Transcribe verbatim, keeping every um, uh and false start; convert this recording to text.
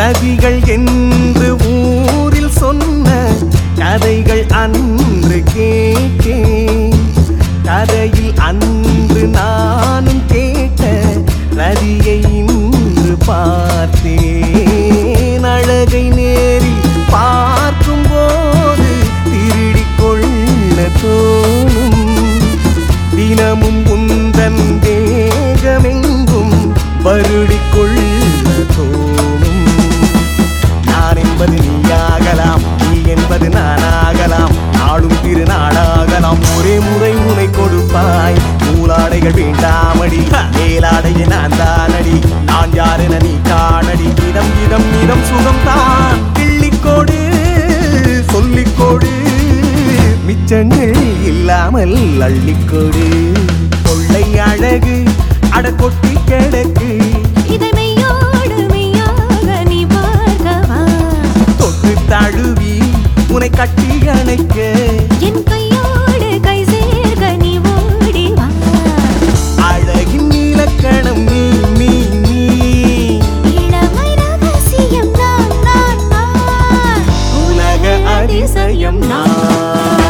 ரதிகள் என்று ஊரில் சொன்ன கதைகள் அன்று கேட்டேன். கதையில் அன்று நானும் கேட்ட ரதியை இன்று பார்த்தேன். அழகை நேரில் பார்க்கும் போது திருடிக் கொள்ள தோணும். தினமும் உந்தன் தேகமெங்கும் வருடிக் கொள்ள தோணும். நான் என்பது நீயாகலாம், நீ என்பது நானாகலாம். நாளும் திருநாளாகலாம். ஒரே முறை முனை கொடுப்பாய். நூலாடைகள் வேண்டாமடி, மேலாடைய நான் தானடி. நான் யாரென நீ காணடி. இதம் இதம் இதம் சுகம்தான் கிள்ளிக்கோடு சொல்லிக்கோடு. மிச்சங்கள் இல்லாமல் அள்ளிக்கோடு. கொள்ளை அழகு அட கொட்டி கிடக்கு. இதை மெய்யோடு மெய்யாக நீ பார்க்கவா? தொட்டு தழுவி உனை கட்டி அணைக்க என் கையோடு கை சேர்க்க நீ ஓடி வா. அழகின் இலக்கணம் நீ நீ நீ. இளமை ரகசியம் நான் நான் நான். உலக அதிசயம் நான்.